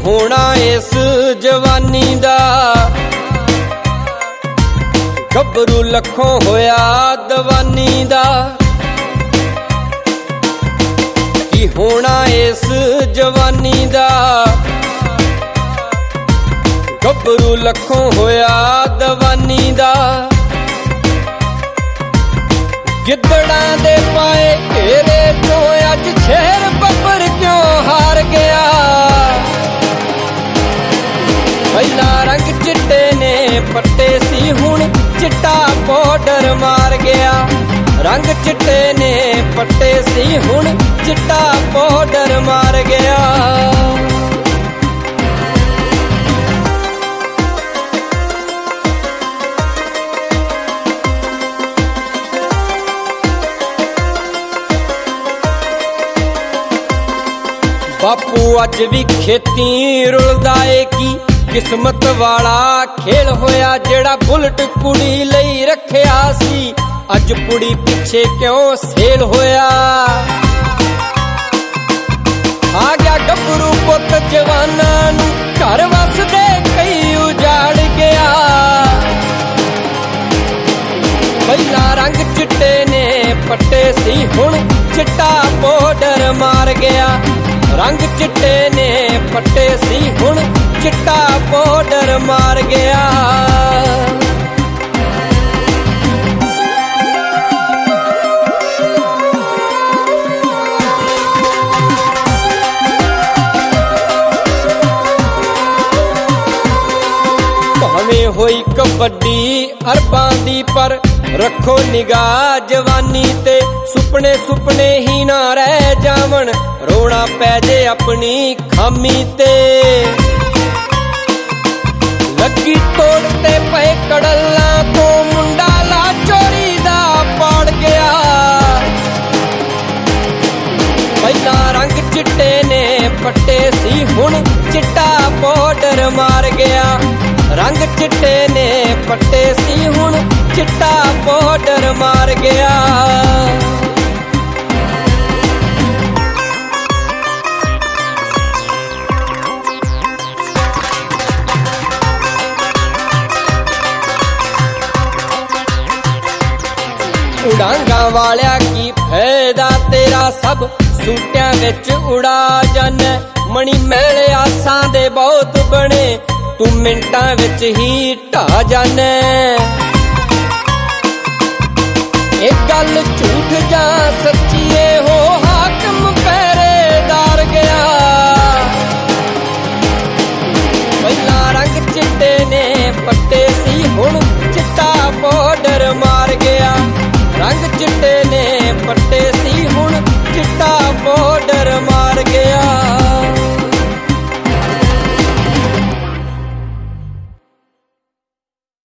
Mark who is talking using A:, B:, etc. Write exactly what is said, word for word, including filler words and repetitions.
A: होना इस जवानी दा गभरू लखों होया दवानी दा की होना इस जवानी दा गभरू लखों होया दवानी दा गिद्दड़ां दे पाए घेरे चों अज शेर बब्बर क्यों हार गया पहला रंग चिट्टे ने पट्टे सी हुण चिट्टा पाउडर मार गया रंग चिट्टे ने पट्टे सी हुण चिट्टा पाउडर मार गया बापू अज भी खेती रुलदा ए की किस्मत वाला खेल होया जेड़ा बुलट कुड़ी लई रखिया सी अज कुड़ी पिछे क्यों सेल होया आ गया गभरू पुत जवाना नू घर वसदे कई उजाड़ गया पहला रंग चिट्टे ने पट्टे सी हुण चिट्टा पाउडर मार गया रंग चिट्टे ने पट्टे सी हुण चिट्टा पाउडर मार गया भावें होई कबड्डी अरबां दी पर रखो निगाह जवानी ते सुपने सुपने ही ना रह जावन रोना पै जे अपनी खामी ते लगी तोड़ते पे कड़ला तो मुंडा ला चोरी दा पाड़ गया पहला रंग चिट्टे ने पट्टे सी हुण चिट्टा पाउडर मार गया रंग चिट्टे ने पट्टे सी हुण चिट्टा पाउडर मार गया उड़ांगा वालिया की फायदा तेरा सब सूटियां विच उड़ा जाने मणी महल आसां दे बहुत बने तू मिंटां विच ही ढा जाने एक गल झूठ जा सच्ची हो